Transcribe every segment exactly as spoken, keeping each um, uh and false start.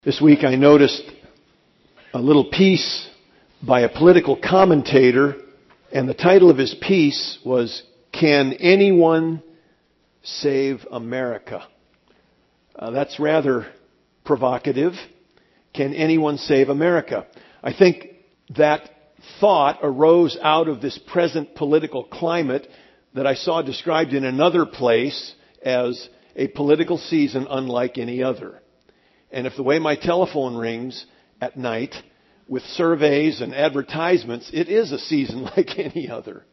This week I noticed a little piece by a political commentator, and the title of his piece was, "Can Anyone Save America?" Uh, that's rather provocative. Can anyone save America? I think that thought arose out of this present political climate that I saw described in another place as a political season unlike any other. And if the way my telephone rings at night with surveys and advertisements, it is a season like any other.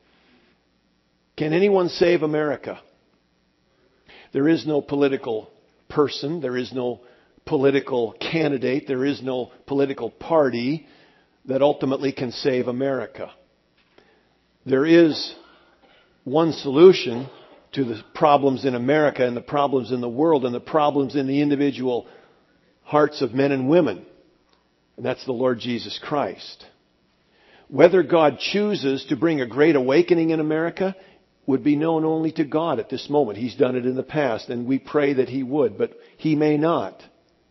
Can anyone save America? There is no political person. There is no political candidate. There is no political party that ultimately can save America. There is one solution to the problems in America and the problems in the world and the problems in the individual hearts of men and women. And that's the Lord Jesus Christ. Whether God chooses to bring a great awakening in America would be known only to God at this moment. He's done it in the past, and we pray that He would, but He may not.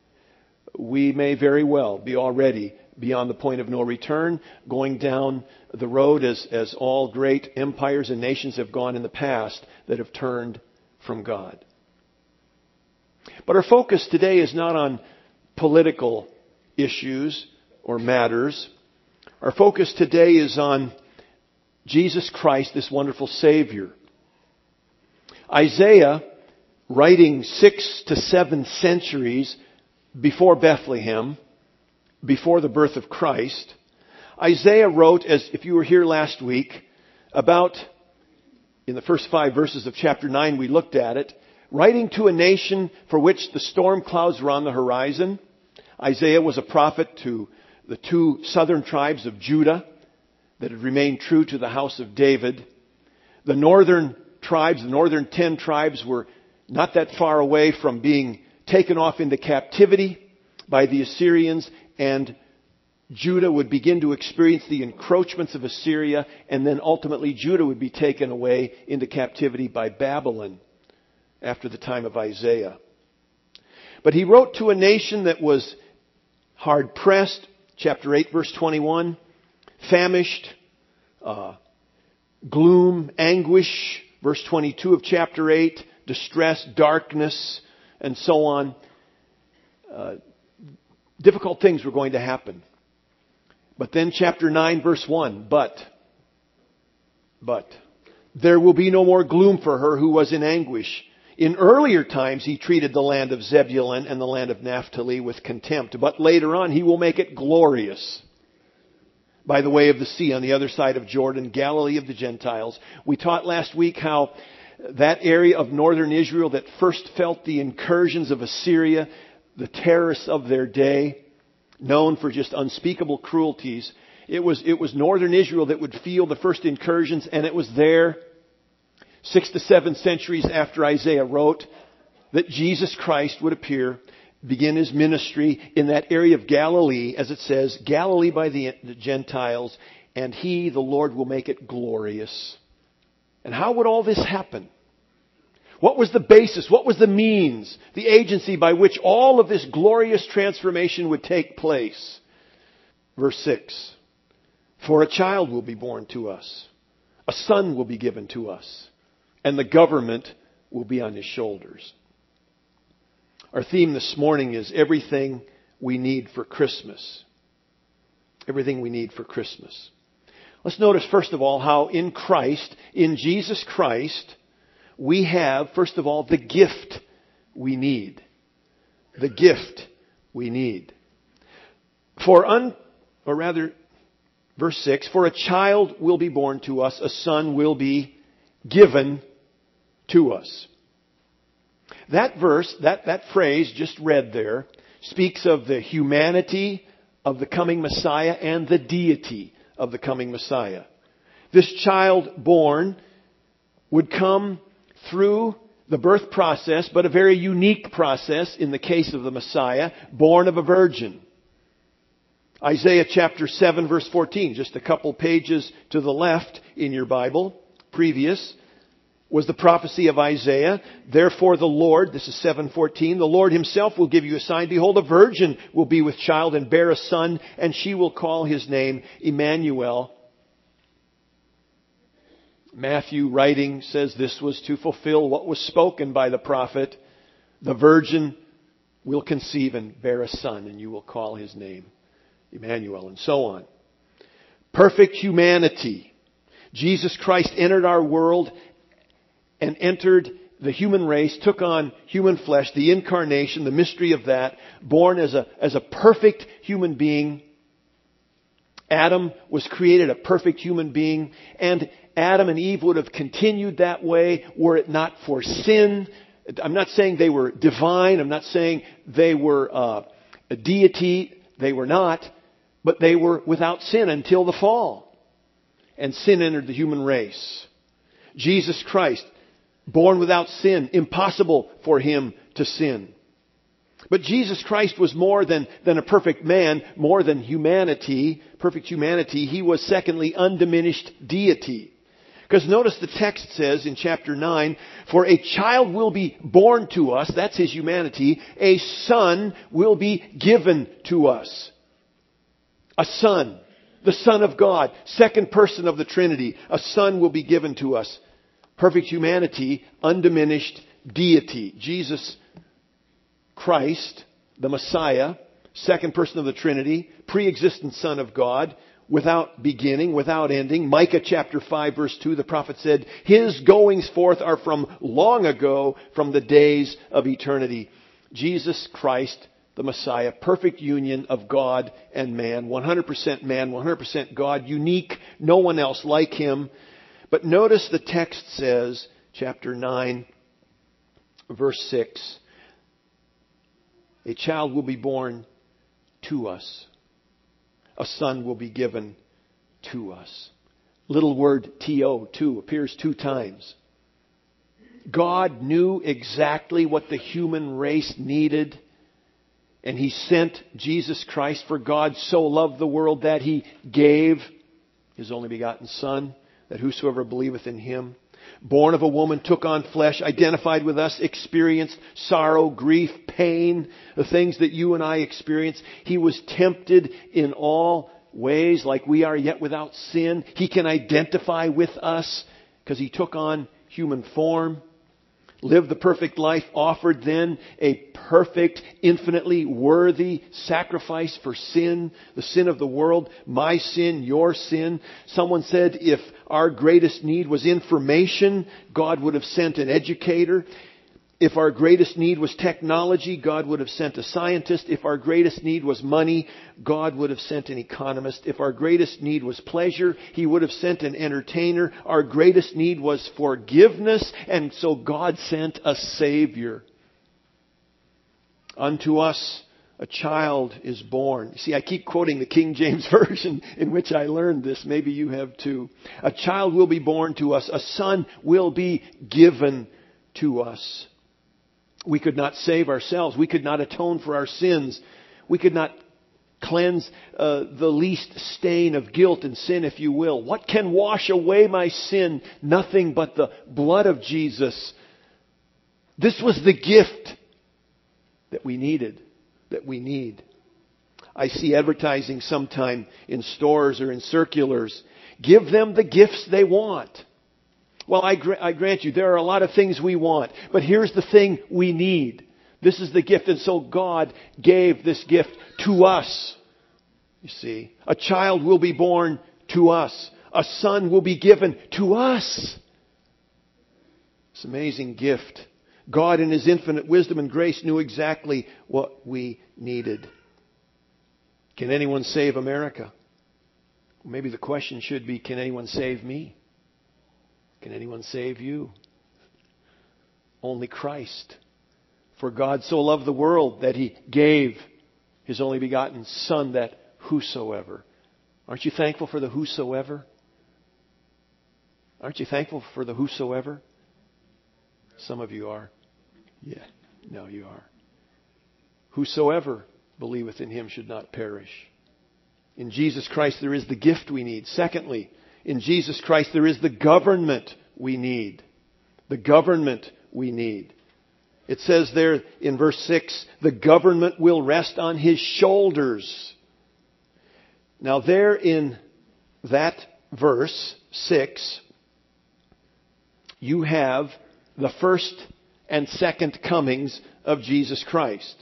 We may very well be already beyond the point of no return, going down the road as, as all great empires and nations have gone in the past that have turned from God. But our focus today is not on political issues or matters. Our focus today is on Jesus Christ, this wonderful Savior. Isaiah, writing six to seven centuries before Bethlehem, before the birth of Christ, Isaiah wrote, as if you were here last week, about, in the first five verses of chapter nine, we looked at it, writing to a nation for which the storm clouds were on the horizon. Isaiah was a prophet to the two southern tribes of Judah that had remained true to the house of David. The northern tribes, the northern ten tribes, were not that far away from being taken off into captivity by the Assyrians, and Judah would begin to experience the encroachments of Assyria, and then ultimately Judah would be taken away into captivity by Babylon after the time of Isaiah. But he wrote to a nation that was hard pressed, chapter eight, verse twenty-one, famished, uh, gloom, anguish, verse twenty-two of chapter eight, distress, darkness, and so on. Uh, difficult things were going to happen. But then chapter nine, verse one, but, but, there will be no more gloom for her who was in anguish. In earlier times, He treated the land of Zebulun and the land of Naphtali with contempt. But later on, He will make it glorious. By the way of the sea on the other side of Jordan, Galilee of the Gentiles. We taught last week how that area of northern Israel that first felt the incursions of Assyria, the terrorists of their day, known for just unspeakable cruelties, it was, it was northern Israel that would feel the first incursions, and it was there, Six to seven centuries after Isaiah wrote, that Jesus Christ would appear, begin His ministry in that area of Galilee, as it says, Galilee by the Gentiles, and He, the Lord, will make it glorious. And how would all this happen? What was the basis? What was the means? The agency by which all of this glorious transformation would take place? Verse six, "For a child will be born to us, a son will be given to us, and the government will be on His shoulders." Our theme this morning is everything we need for Christmas. Everything we need for Christmas. Let's notice first of all how in Christ, in Jesus Christ, we have, first of all, the gift we need. The gift we need. For un, or rather, verse six, "For a child will be born to us, a son will be given to us." That verse, that, that phrase just read there, speaks of the humanity of the coming Messiah and the deity of the coming Messiah. This child born would come through the birth process, but a very unique process in the case of the Messiah, born of a virgin. Isaiah chapter seven, verse fourteen, just a couple pages to the left in your Bible, previous. was the prophecy of Isaiah. Therefore the Lord, this is seven fourteen, the Lord himself will give you a sign. Behold, a virgin will be with child and bear a son, and she will call his name Emmanuel. Matthew, writing, says this was to fulfill what was spoken by the prophet. The virgin will conceive and bear a son, and you will call his name Emmanuel, and so on. Perfect humanity. Jesus Christ entered our world and entered the human race, took on human flesh, the incarnation, the mystery of that, born as a, as a perfect human being. Adam was created a perfect human being, and Adam and Eve would have continued that way were it not for sin. I'm not saying they were divine. I'm not saying they were uh, a deity. They were not. But they were without sin until the fall. And sin entered the human race. Jesus Christ, born without sin, impossible for him to sin. But Jesus Christ was more than, than a perfect man, more than humanity, perfect humanity. He was, secondly, undiminished deity. Because notice the text says in chapter nine, for a child will be born to us, that's his humanity, a son will be given to us. A son, the Son of God, second person of the Trinity, a son will be given to us. Perfect humanity, undiminished deity. Jesus Christ, the Messiah, second person of the Trinity, pre-existent Son of God, without beginning, without ending. Micah chapter five verse two, the prophet said, his goings forth are from long ago, from the days of eternity. Jesus Christ, the Messiah, perfect union of God and man, one hundred percent man, one hundred percent God, unique, no one else like him. But notice the text says, chapter nine, verse six, a child will be born to us. A son will be given to us. Little word to, too, appears two times. God knew exactly what the human race needed. And He sent Jesus Christ. For God so loved the world that He gave His only begotten Son, that whosoever believeth in Him, born of a woman, took on flesh, identified with us, experienced sorrow, grief, pain, the things that you and I experience. He was tempted in all ways like we are, yet without sin. He can identify with us because He took on human form. Lived the perfect life, offered then a perfect, infinitely worthy sacrifice for sin, the sin of the world, my sin, your sin. Someone said if our greatest need was information, God would have sent an educator. If our greatest need was technology, God would have sent a scientist. If our greatest need was money, God would have sent an economist. If our greatest need was pleasure, He would have sent an entertainer. Our greatest need was forgiveness, and so God sent a Savior. Unto us a child is born. You see, I keep quoting the King James Version in which I learned this. Maybe you have too. A child will be born to us. A son will be given to us. We could not save ourselves. We could not atone for our sins. We could not cleanse uh, the least stain of guilt and sin, if you will. What can wash away my sin? Nothing but the blood of Jesus. This was the gift that we needed, that we need. I see advertising sometime in stores or in circulars. Give them the gifts they want. Well, I, gra- I grant you, there are a lot of things we want. But here's the thing we need. This is the gift. And so God gave this gift to us. You see, a child will be born to us. A son will be given to us. It's an amazing gift. God in His infinite wisdom and grace knew exactly what we needed. Can anyone save America? Maybe the question should be, can anyone save me? Can anyone save you? Only Christ. For God so loved the world that He gave His only begotten Son, that whosoever. Aren't you thankful for the whosoever? Aren't you thankful for the whosoever? Some of you are. Yeah, no, you are. Whosoever believeth in Him should not perish. In Jesus Christ there is the gift we need. Secondly, in Jesus Christ there is the government we need. The government we need. It says there in verse six, the government will rest on His shoulders. Now there in that verse six, you have the first and second comings of Jesus Christ.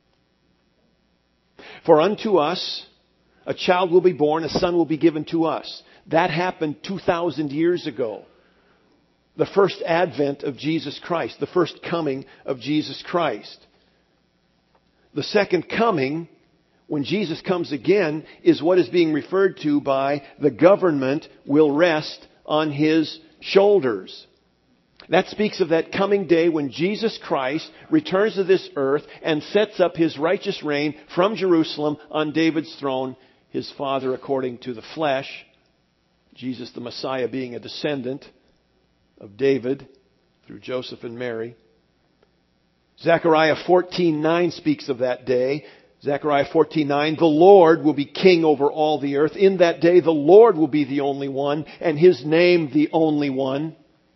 For unto us a child will be born, a son will be given to us. That happened two thousand years ago. The first advent of Jesus Christ, the first coming of Jesus Christ. The second coming, when Jesus comes again, is what is being referred to by the government will rest on His shoulders. That speaks of that coming day when Jesus Christ returns to this earth and sets up His righteous reign from Jerusalem on David's throne, His father according to the flesh, Jesus the Messiah being a descendant of David through Joseph and Mary. Zechariah fourteen nine speaks of that day. Zechariah fourteen nine, the Lord will be king over all the earth. In that day the Lord will be the only one, and His name the only one.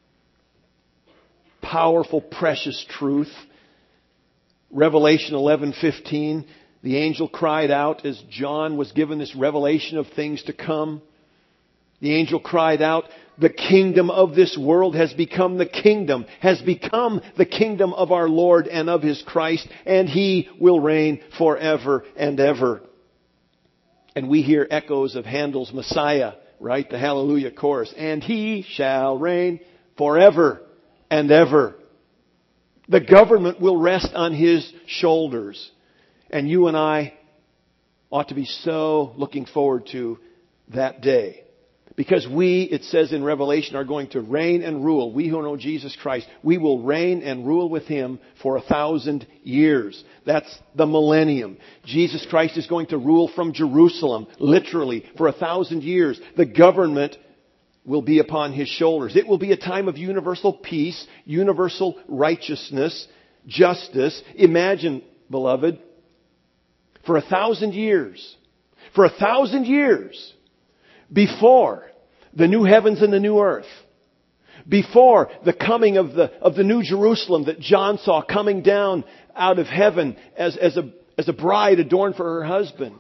Powerful, precious truth. Revelation eleven fifteen, the angel cried out as John was given this revelation of things to come. The angel cried out, the kingdom of this world has become the kingdom, has become the kingdom of our Lord and of His Christ, and He will reign forever and ever. And we hear echoes of Handel's Messiah, right? The Hallelujah chorus. And He shall reign forever and ever. The government will rest on His shoulders. And you and I ought to be so looking forward to that day. Because we, it says in Revelation, are going to reign and rule. We who know Jesus Christ, we will reign and rule with Him for a thousand years. That's the millennium. Jesus Christ is going to rule from Jerusalem, literally, for a thousand years. The government will be upon His shoulders. It will be a time of universal peace, universal righteousness, justice. Imagine, beloved, for a thousand years, for a thousand years, before the new heavens and the new earth, before the coming of the of the new Jerusalem that John saw coming down out of heaven as, as a as a bride adorned for her husband.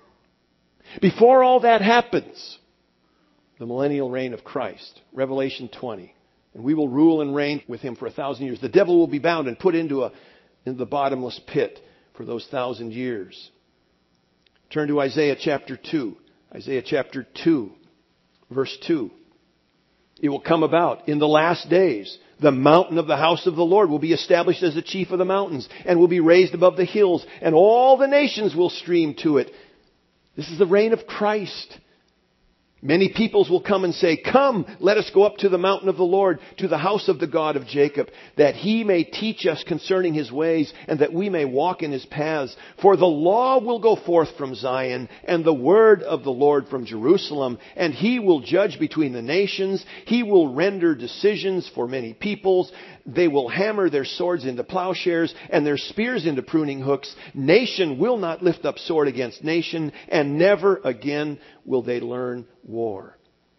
Before all that happens, the millennial reign of Christ, Revelation twenty. And we will rule and reign with Him for a thousand years. The devil will be bound and put into a into the bottomless pit for those thousand years. Turn to Isaiah chapter two. Isaiah chapter two, verse two. It will come about in the last days. The mountain of the house of the Lord will be established as the chief of the mountains and will be raised above the hills, and all the nations will stream to it. This is the reign of Christ. Many peoples will come and say, come, let us go up to the mountain of the Lord, to the house of the God of Jacob, that He may teach us concerning His ways, and that we may walk in His paths. For the law will go forth from Zion, and the word of the Lord from Jerusalem, and He will judge between the nations. He will render decisions for many peoples. They will hammer their swords into plowshares, and their spears into pruning hooks. Nation will not lift up sword against nation, and never again will they learn war.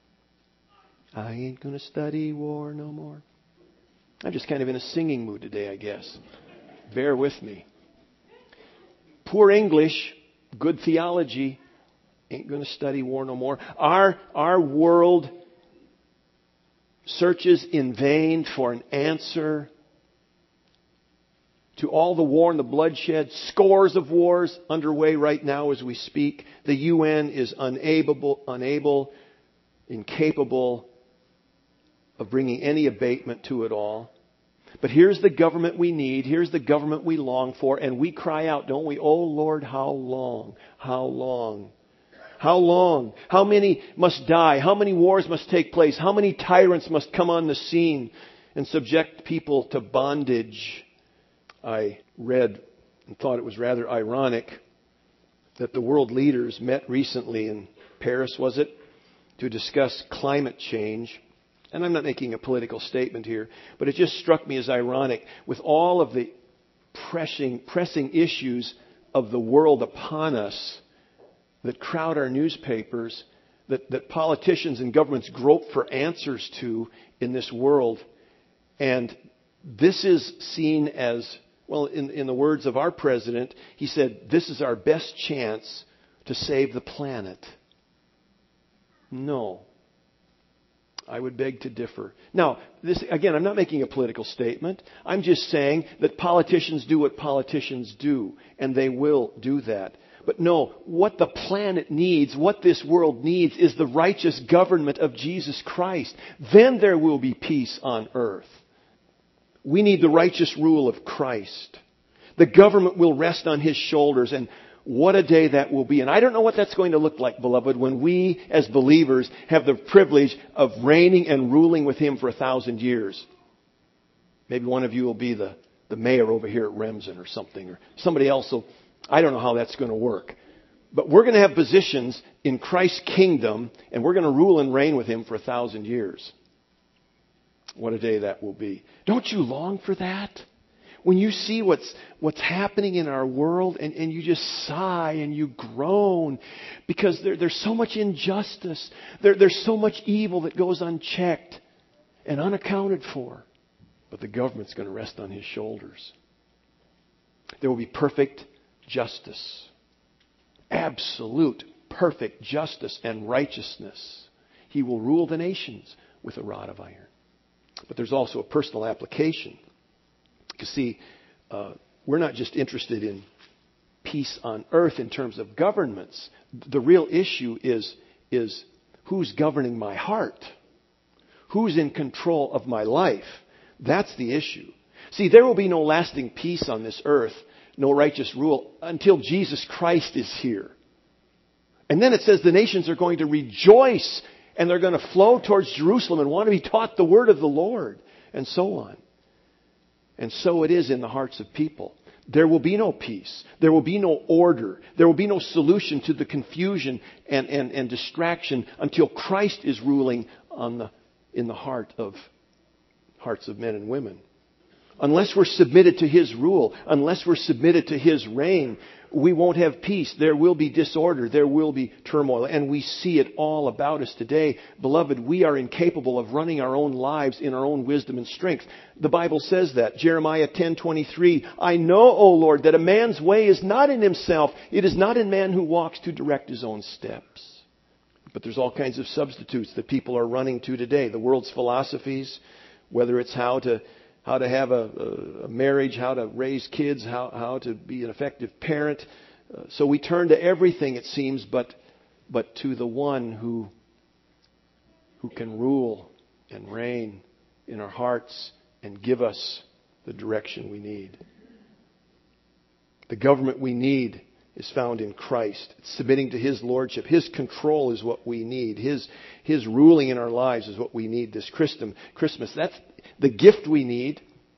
I ain't going to study war no more. I'm just kind of in a singing mood today, I guess. Bear with me. Poor English, good theology, ain't going to study war no more. Our, our world searches in vain for an answer to all the war and the bloodshed. Scores of wars underway right now as we speak. The U N is unable, unable, incapable of bringing any abatement to it all. But here's the government we need. Here's the government we long for. And we cry out, don't we? Oh Lord, how long? How long? How long? How many must die? How many wars must take place? How many tyrants must come on the scene and subject people to bondage? I read and thought it was rather ironic that the world leaders met recently in Paris, was it, to discuss climate change. And I'm not making a political statement here, but it just struck me as ironic with all of the pressing, pressing issues of the world upon us that crowd our newspapers, that, that politicians and governments grope for answers to in this world. And this is seen as, well, in, in the words of our president, he said, this is our best chance to save the planet. No. I would beg to differ. Now, this, again, I'm not making a political statement. I'm just saying that politicians do what politicians do, and they will do that. But no, what the planet needs, what this world needs, is the righteous government of Jesus Christ. Then there will be peace on earth. We need the righteous rule of Christ. The government will rest on His shoulders, and what a day that will be. And I don't know what that's going to look like, beloved, when we as believers have the privilege of reigning and ruling with Him for a thousand years. Maybe one of you will be the, the mayor over here at Remsen or something, or somebody else will. I don't know how that's going to work. But we're going to have positions in Christ's kingdom, and we're going to rule and reign with Him for a thousand years. What a day that will be. Don't you long for that? When you see what's what's happening in our world, and, and you just sigh and you groan because there, there's so much injustice. There, there's so much evil that goes unchecked and unaccounted for. But the government's going to rest on His shoulders. There will be perfect justice. Absolute, perfect justice and righteousness. He will rule the nations with a rod of iron. But there's also a personal application. You see, uh, we're not just interested in peace on earth in terms of governments. The real issue is, is who's governing my heart? Who's in control of my life? That's the issue. See, there will be no lasting peace on this earth, no righteous rule, until Jesus Christ is here. And then it says the nations are going to rejoice, and they're going to flow towards Jerusalem and want to be taught the word of the Lord, and so on. And so it is in the hearts of people. There will be no peace. There will be no order. There will be no solution to the confusion and, and, and distraction until Christ is ruling on the, in the heart of hearts of men and women. Unless we're submitted to His rule, unless we're submitted to His reign, we won't have peace. There will be disorder. There will be turmoil. And we see it all about us today. Beloved, we are incapable of running our own lives in our own wisdom and strength. The Bible says that. Jeremiah ten twenty-three. I know, O Lord, that a man's way is not in himself. It is not in man who walks to direct his own steps. But there's all kinds of substitutes that people are running to today. The world's philosophies, whether it's how to how to have a, a marriage, how to raise kids, how, how to be an effective parent. Uh, so we turn to everything, it seems, but but to the one who who can rule and reign in our hearts and give us the direction we need. The government we need is found in Christ. It's submitting to His lordship. His control is what we need. His His ruling in our lives is what we need this Christmas. That's the gift we need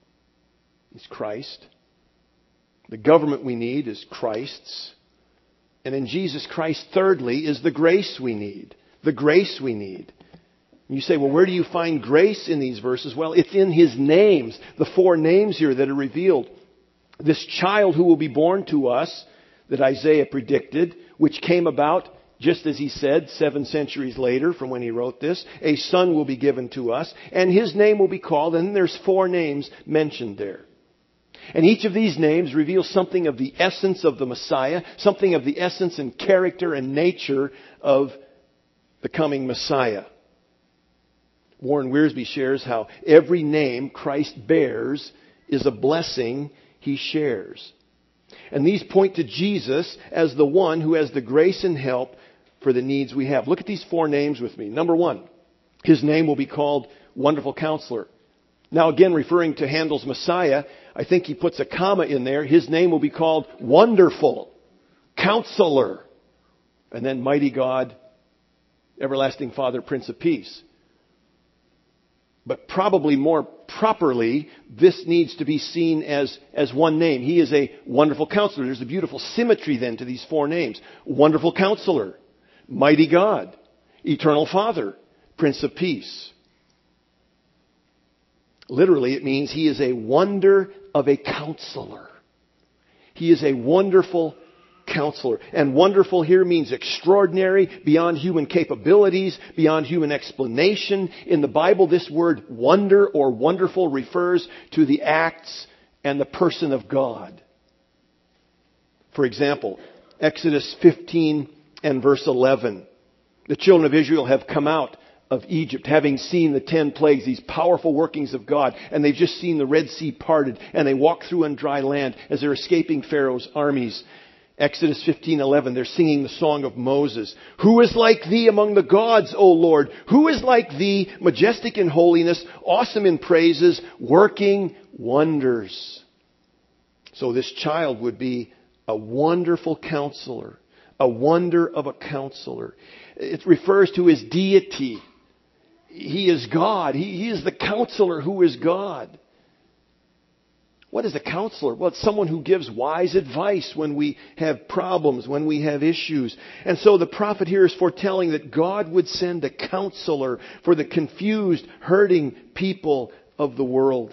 is Christ. The government we need is Christ's. And in Jesus Christ, thirdly, is the grace we need. The grace we need. You say, well, where do you find grace in these verses? Well, it's in His names. The four names here that are revealed. This child who will be born to us that Isaiah predicted, which came about, just as he said, seven centuries later from when he wrote this. A son will be given to us, and His name will be called, and there's four names mentioned there. And each of these names reveals something of the essence of the Messiah, something of the essence and character and nature of the coming Messiah. Warren Wiersbe shares how every name Christ bears is a blessing He shares. And these point to Jesus as the one who has the grace and help for the needs we have. Look at these four names with me. Number one, His name will be called Wonderful Counselor. Now again, referring to Handel's Messiah, I think he puts a comma in there. His name will be called Wonderful Counselor. And then Mighty God, Everlasting Father, Prince of Peace. But probably more properly, this needs to be seen as, as one name. He is a wonderful counselor. There's a beautiful symmetry then to these four names. Wonderful Counselor, Mighty God, Eternal Father, Prince of Peace. Literally, it means He is a wonder of a counselor. He is a wonderful Counselor. And wonderful here means extraordinary, beyond human capabilities, beyond human explanation. In the Bible, this word wonder or wonderful refers to the acts and the person of God. For example, Exodus fifteen and verse eleven. The children of Israel have come out of Egypt, having seen the ten plagues, these powerful workings of God, and they've just seen the Red Sea parted, and they walk through on dry land as they're escaping Pharaoh's armies. Exodus fifteen eleven, they're singing the song of Moses. Who is like thee among the gods, O Lord? Who is like thee, majestic in holiness, awesome in praises, working wonders? So this child would be a wonderful counselor, a wonder of a counselor. It refers to his deity. He is God. He, he is the counselor who is God. What is a counselor? Well, it's someone who gives wise advice when we have problems, when we have issues. And so the prophet here is foretelling that God would send a counselor for the confused, hurting people of the world.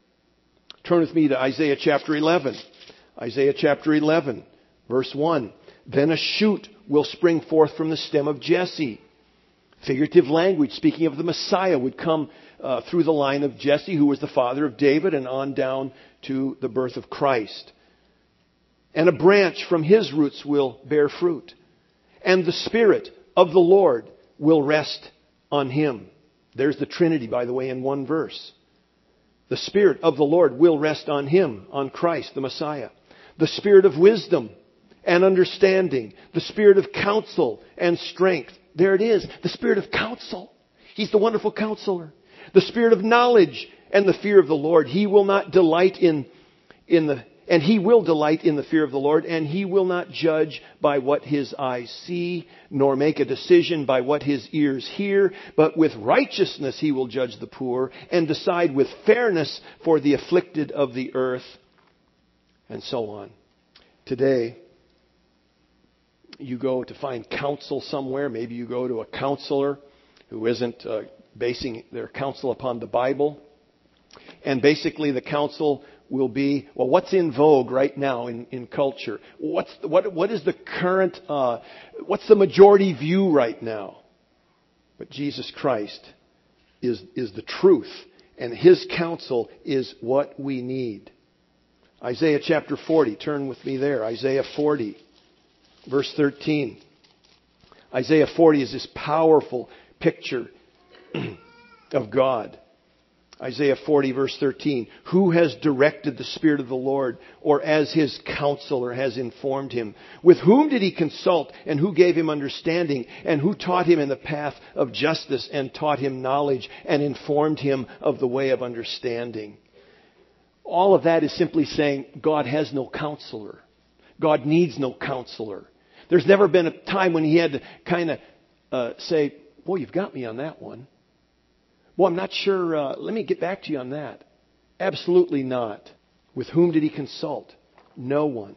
Turn with me to Isaiah chapter eleven. Isaiah chapter eleven, verse one. Then a shoot will spring forth from the stem of Jesse. Figurative language, speaking of the Messiah, would come uh, through the line of Jesse, who was the father of David, and on down to the birth of Christ. And a branch from his roots will bear fruit. And the Spirit of the Lord will rest on him. There's the Trinity, by the way, in one verse. The Spirit of the Lord will rest on him, on Christ, the Messiah. The Spirit of wisdom and understanding. The Spirit of counsel and strength. There it is. The Spirit of counsel. He's the wonderful counselor. The Spirit of knowledge and the fear of the Lord. He will not delight in, in the, and he will delight in the fear of the Lord, and he will not judge by what his eyes see, nor make a decision by what his ears hear, but with righteousness he will judge the poor, and decide with fairness for the afflicted of the earth, and so on. Today, you go to find counsel somewhere. Maybe you go to a counselor who isn't uh, basing their counsel upon the Bible. And basically the counsel will be, well, what's in vogue right now in, in culture? What's the, what what is the current, uh, what's the majority view right now? But Jesus Christ is, is the truth. And his counsel is what we need. Isaiah chapter forty. Turn with me there. Isaiah forty. Verse thirteen. Isaiah forty is this powerful picture of God. Isaiah forty verse thirteen. Who has directed the Spirit of the Lord, or as his counselor has informed him? With whom did he consult, and who gave him understanding? And who taught him in the path of justice, and taught him knowledge, and informed him of the way of understanding? All of that is simply saying God has no counselor. God needs no counselor. There's never been a time when he had to kind of uh, say, boy, you've got me on that one. Well, I'm not sure. Uh, let me get back to you on that. Absolutely not. With whom did he consult? No one.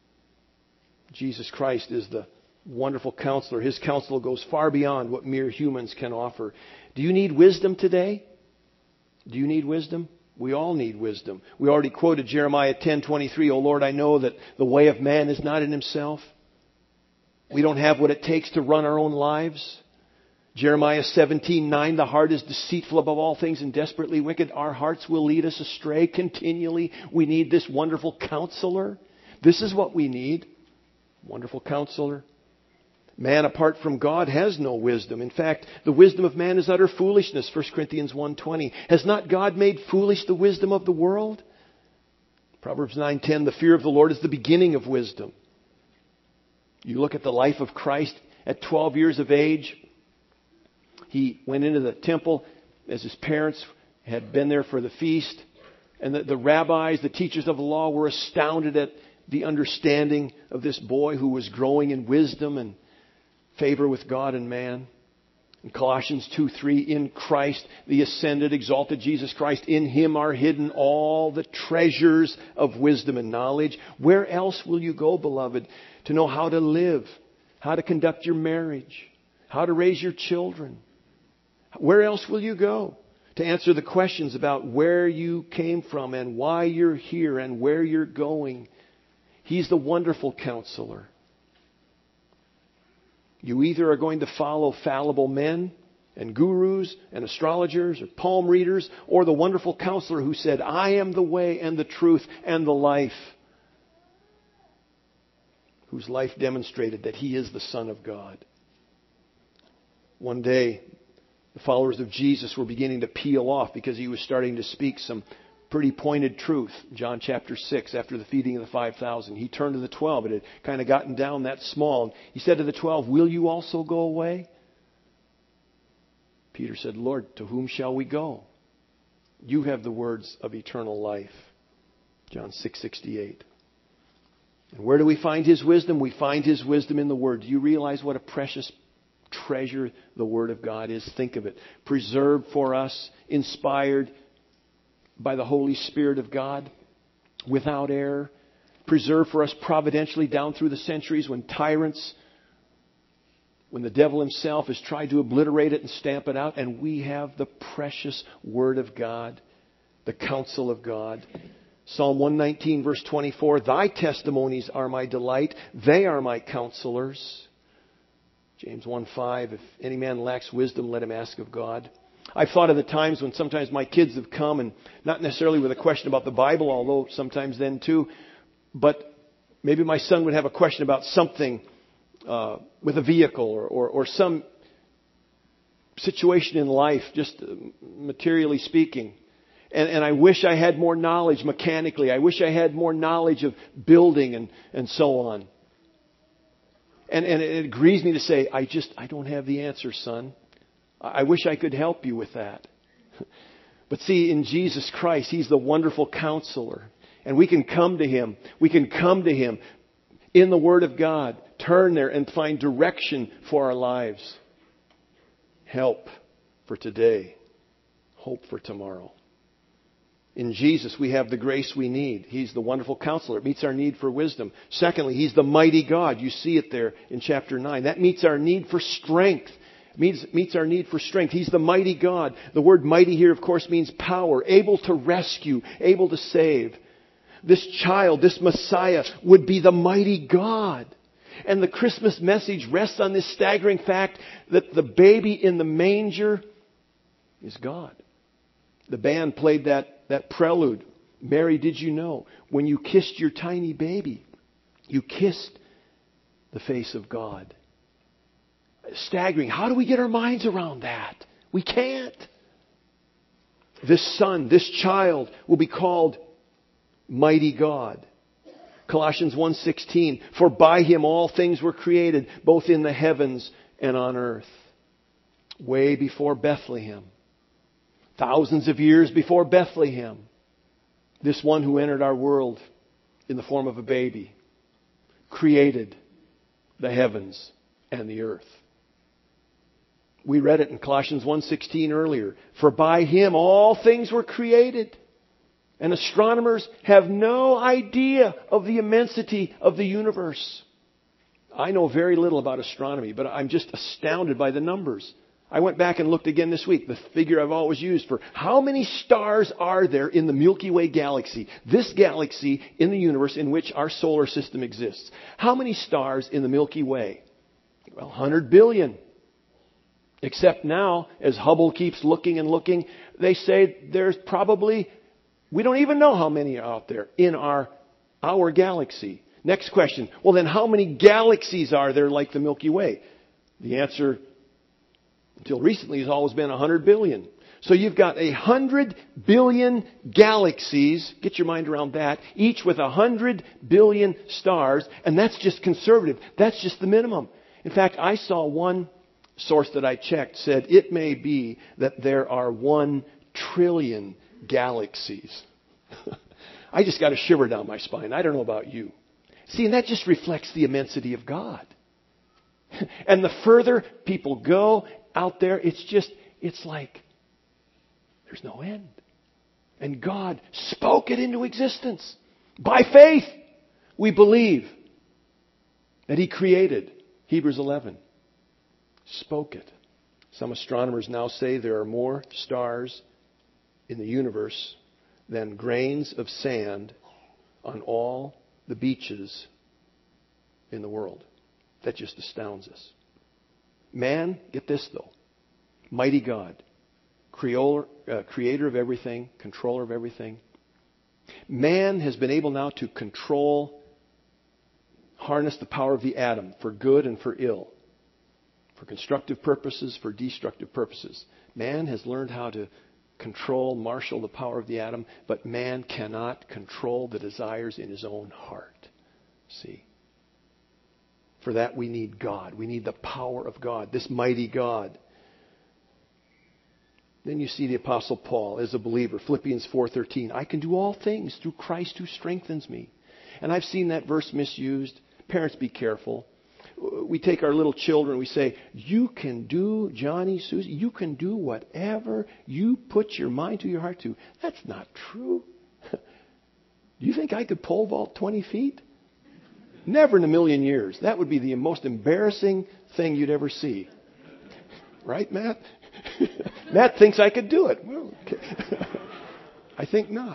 Jesus Christ is the wonderful counselor. His counsel goes far beyond what mere humans can offer. Do you need wisdom today? Do you need wisdom? We all need wisdom. We already quoted Jeremiah ten twenty-three. O Lord, I know that the way of man is not in himself. We don't have what it takes to run our own lives. Jeremiah seventeen nine, the heart is deceitful above all things and desperately wicked. Our hearts will lead us astray continually. We need this wonderful counselor. This is what we need. Wonderful counselor. Man apart from God has no wisdom. In fact, the wisdom of man is utter foolishness. First Corinthians one twenty. Has not God made foolish the wisdom of the world? Proverbs nine ten, the fear of the Lord is the beginning of wisdom. You look at the life of Christ at twelve years of age. He went into the temple as his parents had been there for the feast. And the, the rabbis, the teachers of the law, were astounded at the understanding of this boy who was growing in wisdom and favor with God and man. In Colossians two three, in Christ, the ascended, exalted Jesus Christ, in him are hidden all the treasures of wisdom and knowledge. Where else will you go, beloved, to know how to live, how to conduct your marriage, how to raise your children? Where else will you go to answer the questions about where you came from and why you're here and where you're going? He's the wonderful counselor. You either are going to follow fallible men and gurus and astrologers or palm readers, or the wonderful counselor who said, I am the way and the truth and the life, whose life demonstrated that He is the Son of God. One day, the followers of Jesus were beginning to peel off because He was starting to speak some pretty pointed truth. John chapter six, after the feeding of the five thousand, He turned to the twelve. It had kind of gotten down that small. He said to the twelve, will you also go away? Peter said, Lord, to whom shall we go? You have the words of eternal life. John six sixty-eight. And where do we find His wisdom? We find His wisdom in the Word. Do you realize what a precious treasure the Word of God is? Think of it. Preserved for us, inspired by the Holy Spirit of God, without error. Preserved for us providentially down through the centuries when tyrants, when the devil himself has tried to obliterate it and stamp it out. And we have the precious Word of God, the counsel of God. Psalm one nineteen verse twenty-four, Thy testimonies are my delight. They are my counselors. James one five, if any man lacks wisdom, let him ask of God. I've thought of the times when sometimes my kids have come, and not necessarily with a question about the Bible, although sometimes then too, but maybe my son would have a question about something uh, with a vehicle or, or, or some situation in life, just materially speaking. And, and I wish I had more knowledge mechanically. I wish I had more knowledge of building and, and so on. And, and it grieves me to say, I just, I don't have the answer, son. I wish I could help you with that. But see, in Jesus Christ, He's the wonderful counselor. And we can come to Him. We can come to Him in the Word of God. Turn there and find direction for our lives. Help for today. Hope for tomorrow. In Jesus, we have the grace we need. He's the wonderful counselor. It meets our need for wisdom. Secondly, He's the mighty God. You see it there in chapter nine. That meets our need for strength. Meets, meets our need for strength. He's the mighty God. The word mighty here, of course, means power. Able to rescue. Able to save. This child, this Messiah, would be the mighty God. And the Christmas message rests on this staggering fact that the baby in the manger is God. The band played that, that prelude. Mary, did you know? When you kissed your tiny baby, you kissed the face of God. Staggering. How do we get our minds around that? We can't. This son, this child will be called Mighty God. Colossians one sixteen, for by Him all things were created, both in the heavens and on earth. Way before Bethlehem. Thousands of years before Bethlehem. This one who entered our world in the form of a baby created the heavens and the earth. We read it in Colossians one sixteen earlier. For by Him all things were created. And astronomers have no idea of the immensity of the universe. I know very little about astronomy, but I'm just astounded by the numbers. I went back and looked again this week, the figure I've always used for how many stars are there in the Milky Way galaxy, this galaxy in the universe in which our solar system exists. How many stars in the Milky Way? Well, one hundred billion. Except now, as Hubble keeps looking and looking, they say there's probably, we don't even know how many are out there in our, our galaxy. Next question. Well, then how many galaxies are there like the Milky Way? The answer, until recently, has always been one hundred billion. So you've got one hundred billion galaxies, get your mind around that, each with one hundred billion stars, and that's just conservative. That's just the minimum. In fact, I saw one source that I checked said it may be that there are one trillion galaxies. I just got a shiver down my spine. I don't know about you. See, and that just reflects the immensity of God. And the further people go out there, it's just, it's like there's no end. And God spoke it into existence. By faith, we believe that He created. Hebrews eleven. Spoke it. Some astronomers now say there are more stars in the universe than grains of sand on all the beaches in the world. That just astounds us. Man, get this though, mighty God, creator, uh, creator of everything, controller of everything. Man has been able now to control, harness the power of the atom for good and for ill, for constructive purposes, for destructive purposes. Man has learned how to control, marshal the power of the atom, but man cannot control the desires in his own heart. See? For that we need God. We need the power of God, this mighty God. Then you see the Apostle Paul as a believer, Philippians four thirteen. I can do all things through Christ who strengthens me. And I've seen that verse misused. Parents, be careful. We take our little children, we say, you can do, Johnny, Susie, you can do whatever you put your mind to, your heart to. That's not true. Do you think I could pole vault twenty feet? Never in a million years. That would be the most embarrassing thing you'd ever see. Right, Matt? Matt thinks I could do it. Well, okay. I think not.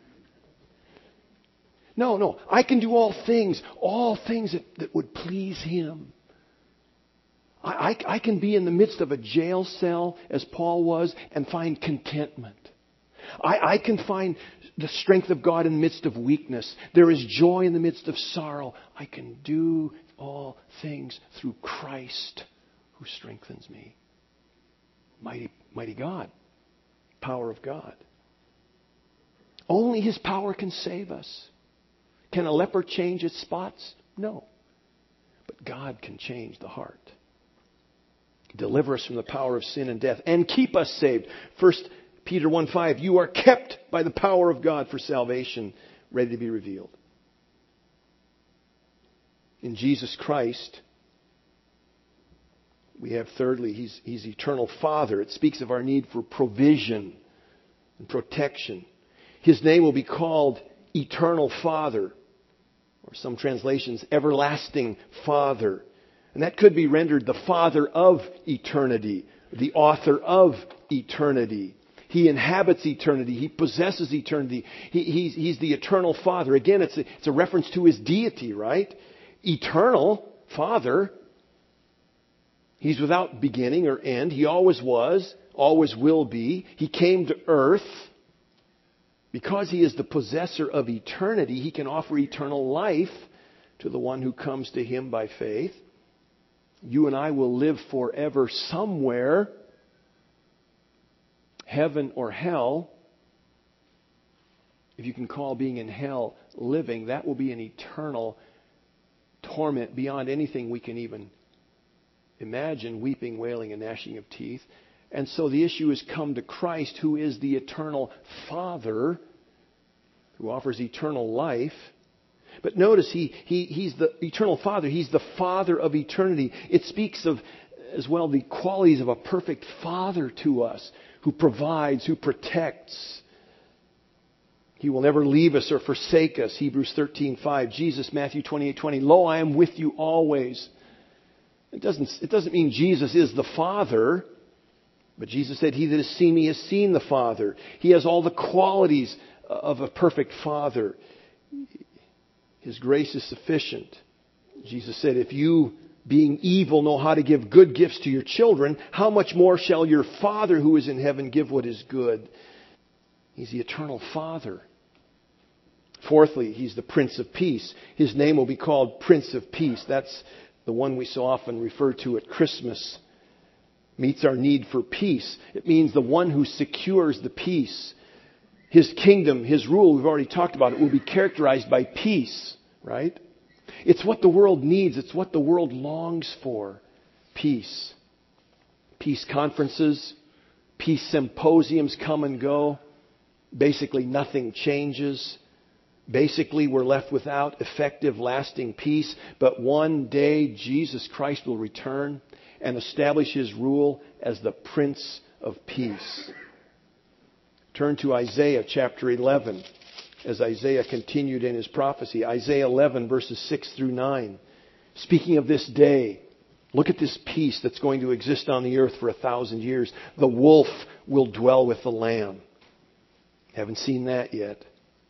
No, no. I can do all things, all things that, that would please Him. I, I, I can be in the midst of a jail cell, as Paul was, and find contentment. I, I can find the strength of God in the midst of weakness. There is joy in the midst of sorrow. I can do all things through Christ who strengthens me. Mighty, mighty God. Power of God. Only His power can save us. Can a leper change its spots? No. But God can change the heart. Deliver us from the power of sin and death and keep us saved. First Peter one five, you are kept by the power of God for salvation, ready to be revealed. In Jesus Christ, we have thirdly, He's, he's eternal Father. It speaks of our need for provision and protection. His name will be called Eternal Father, or some translations, Everlasting Father. And that could be rendered the Father of eternity, the author of eternity. He inhabits eternity. He possesses eternity. He, he's, he's the eternal Father. Again, it's a, it's a reference to His deity, right? Eternal Father. He's without beginning or end. He always was, always will be. He came to earth. Because He is the possessor of eternity, He can offer eternal life to the one who comes to Him by faith. You and I will live forever somewhere, heaven or hell. If you can call being in hell living, that will be an eternal torment beyond anything we can even imagine, weeping, wailing, and gnashing of teeth. And so the issue is come to Christ, who is the eternal Father, who offers eternal life. But notice he, he He's the eternal Father. He's the Father of eternity. It speaks of, as well, the qualities of a perfect Father to us, who provides, who protects. He will never leave us or forsake us. Hebrews thirteen five. Jesus, Matthew twenty-eight twenty. Lo, I am with you always. It doesn't, it doesn't mean Jesus is the Father. But Jesus said, he that has seen me has seen the Father. He has all the qualities of a perfect Father. His grace is sufficient. Jesus said, if you, being evil, know how to give good gifts to your children, how much more shall your Father who is in heaven give what is good? He's the eternal Father. Fourthly, He's the Prince of Peace. His name will be called Prince of Peace. That's the one we so often refer to at Christmas. Meets our need for peace. It means the one who secures the peace. His kingdom, His rule, we've already talked about it, will be characterized by peace, right? It's what the world needs. It's what the world longs for. Peace. Peace conferences, peace symposiums come and go. Basically, nothing changes. Basically, we're left without effective, lasting peace. But one day, Jesus Christ will return and establish His rule as the Prince of Peace. Turn to Isaiah chapter eleven as Isaiah continued in his prophecy. Isaiah eleven verses six through nine. Speaking of this day, look at this peace that's going to exist on the earth for a thousand years. The wolf will dwell with the lamb. Haven't seen that yet.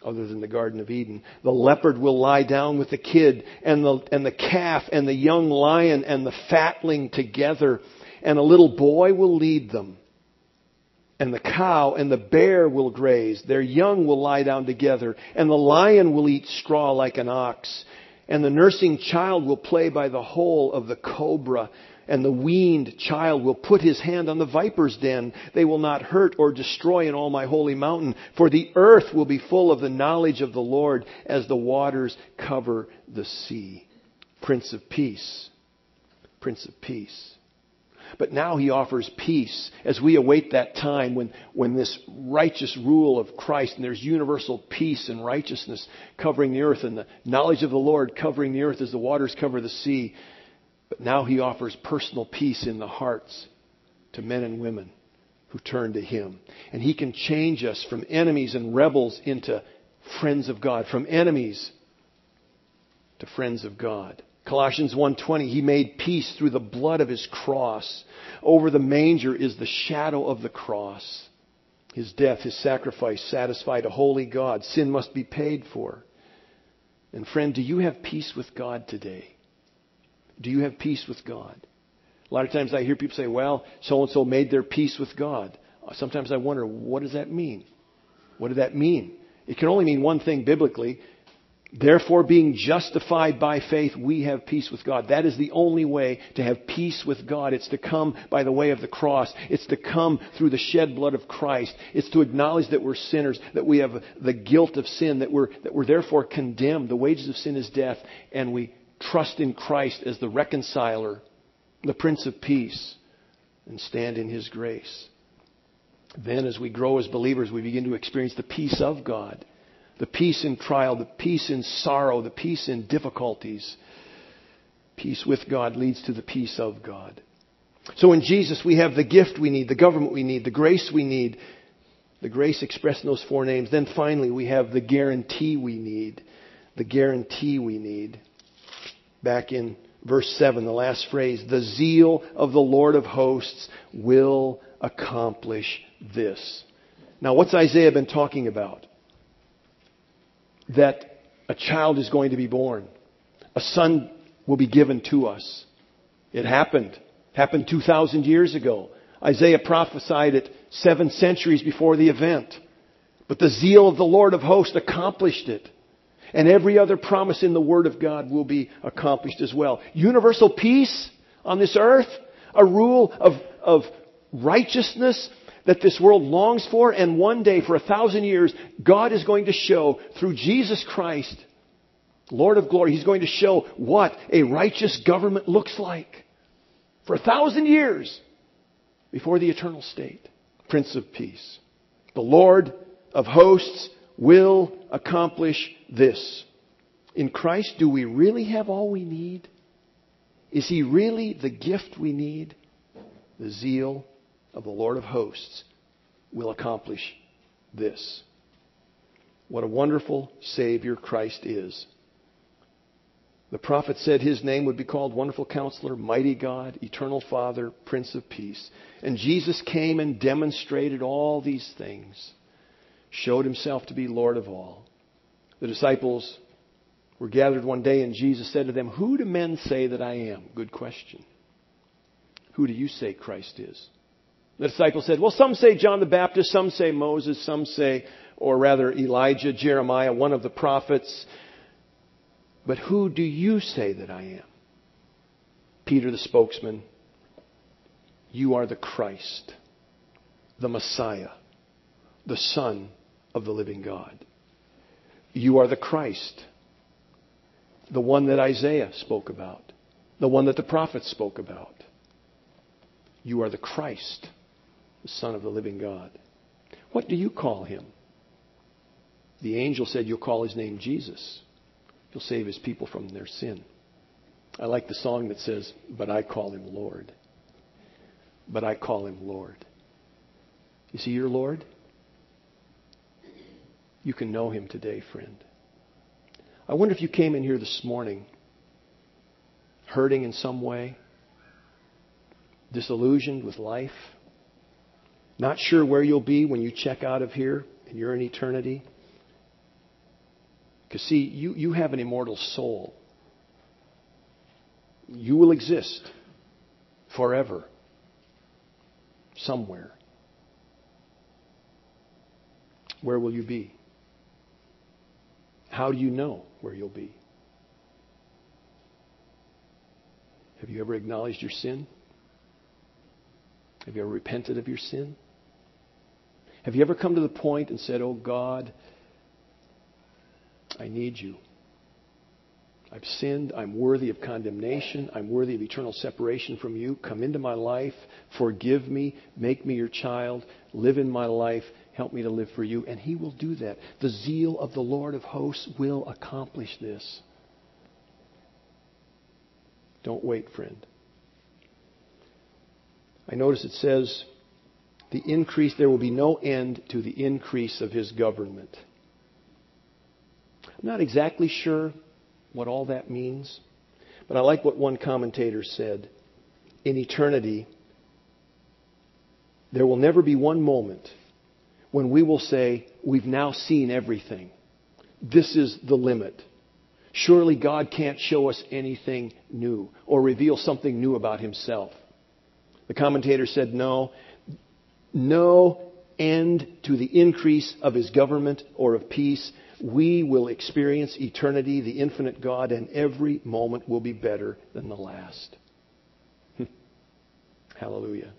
other than the Garden of Eden. The leopard will lie down with the kid, and the, and the calf, and the young lion, and the fatling together, and a little boy will lead them. And the cow and the bear will graze. Their young will lie down together, and the lion will eat straw like an ox. And the nursing child will play by the hole of the cobra, and the weaned child will put his hand on the viper's den. They will not hurt or destroy in all my holy mountain, for the earth will be full of the knowledge of the Lord as the waters cover the sea. Prince of Peace. Prince of Peace. But now he offers peace as we await that time when, when this righteous rule of Christ, and there's universal peace and righteousness covering the earth, and the knowledge of the Lord covering the earth as the waters cover the sea. But now he offers personal peace in the hearts to men and women who turn to him. And he can change us from enemies and rebels into friends of God, from enemies to friends of God. Colossians one twenty, he made peace through the blood of his cross. Over the manger is the shadow of the cross. His death, his sacrifice satisfied a holy God. Sin must be paid for. And friend, do you have peace with God today? Do you have peace with God? A lot of times I hear people say, well, so-and-so made their peace with God. Sometimes I wonder, what does that mean? What does that mean? It can only mean one thing biblically. Therefore, being justified by faith, we have peace with God. That is the only way to have peace with God. It's to come by the way of the cross. It's to come through the shed blood of Christ. It's to acknowledge that we're sinners, that we have the guilt of sin, that we're, that we're therefore condemned. The wages of sin is death, and we trust in Christ as the reconciler, the Prince of Peace, and stand in his grace. Then as we grow as believers, we begin to experience the peace of God. The peace in trial, the peace in sorrow, the peace in difficulties. Peace with God leads to the peace of God. So in Jesus we have the gift we need, the government we need, the grace we need. The grace expressed in those four names. Then finally we have the guarantee we need. The guarantee we need. Back in verse seven, the last phrase, the zeal of the Lord of hosts will accomplish this. Now what's Isaiah been talking about? That a child is going to be born. A son will be given to us. It happened. Happened two thousand years ago. Isaiah prophesied it seven centuries before the event. But the zeal of the Lord of hosts accomplished it. And every other promise in the Word of God will be accomplished as well. Universal peace on this earth. A rule of, of righteousness that this world longs for, and one day, for a thousand years, God is going to show through Jesus Christ, Lord of glory, He's going to show what a righteous government looks like. For a thousand years before the eternal state. Prince of Peace. The Lord of hosts will accomplish this. In Christ, do we really have all we need? Is He really the gift we need? The zeal of the Lord of hosts will accomplish this. What a wonderful Savior Christ is. The prophet said His name would be called Wonderful Counselor, Mighty God, Eternal Father, Prince of Peace. And Jesus came and demonstrated all these things. Showed Himself to be Lord of all. The disciples were gathered one day and Jesus said to them, who do men say that I am? Good question. Who do you say Christ is? The disciples said, well, some say John the Baptist, some say Moses, some say, or rather Elijah, Jeremiah, one of the prophets. But who do you say that I am? Peter, the spokesman, you are the Christ, the Messiah, the Son of the living God. You are the Christ, the one that Isaiah spoke about, the one that the prophets spoke about. You are the Christ, the Son of the living God. What do you call Him? The angel said you'll call His name Jesus. He'll save His people from their sin. I like the song that says, but I call Him Lord. But I call Him Lord. Is He your Lord? You can know Him today, friend. I wonder if you came in here this morning hurting in some way, disillusioned with life, not sure where you'll be when you check out of here and you're in eternity. Because see, you, you have an immortal soul. You will exist forever. Somewhere. Where will you be? How do you know where you'll be? Have you ever acknowledged your sin? Have you ever repented of your sin? Have you ever come to the point and said, "Oh God, I need you. I've sinned. I'm worthy of condemnation. I'm worthy of eternal separation from you. Come into my life. Forgive me. Make me your child. Live in my life. Help me to live for you." And He will do that. The zeal of the Lord of hosts will accomplish this. Don't wait, friend. I notice it says, the increase, there will be no end to the increase of His government. I'm not exactly sure what all that means, but I like what one commentator said. In eternity, there will never be one moment when we will say, we've now seen everything. This is the limit. Surely God can't show us anything new or reveal something new about Himself. The commentator said, no, no end to the increase of His government or of peace. We will experience eternity, the infinite God, and every moment will be better than the last. Hallelujah.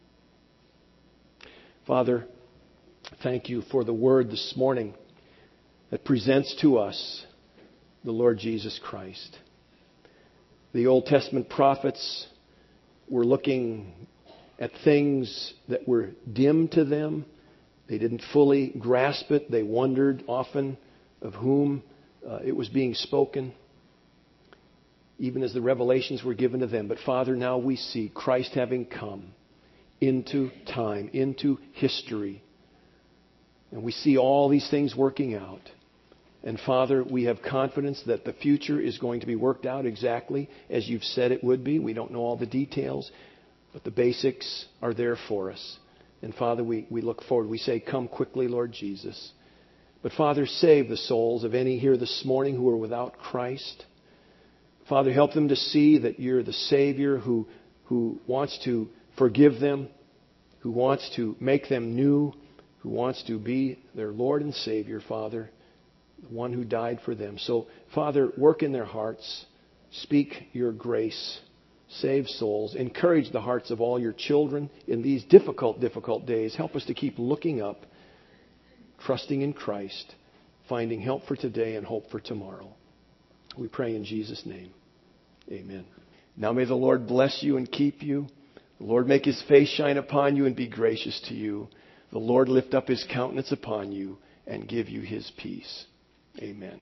Father, thank You for the word this morning that presents to us the Lord Jesus Christ. The Old Testament prophets were looking at things that were dim to them. They didn't fully grasp it. They wondered often of whom uh, it was being spoken, even as the revelations were given to them. But Father, now we see Christ having come into time, into history. And we see all these things working out. And Father, we have confidence that the future is going to be worked out exactly as You've said it would be. We don't know all the details, but the basics are there for us. And Father, we, we look forward. We say, come quickly, Lord Jesus. But Father, save the souls of any here this morning who are without Christ. Father, help them to see that You're the Savior who, who wants to forgive them, who wants to make them new, who wants to be their Lord and Savior, Father, the one who died for them. So, Father, work in their hearts. Speak Your grace. Save souls. Encourage the hearts of all Your children in these difficult, difficult days. Help us to keep looking up, trusting in Christ, finding help for today and hope for tomorrow. We pray in Jesus' name. Amen. Now may the Lord bless you and keep you. The Lord make His face shine upon you and be gracious to you. The Lord lift up His countenance upon you and give you His peace. Amen.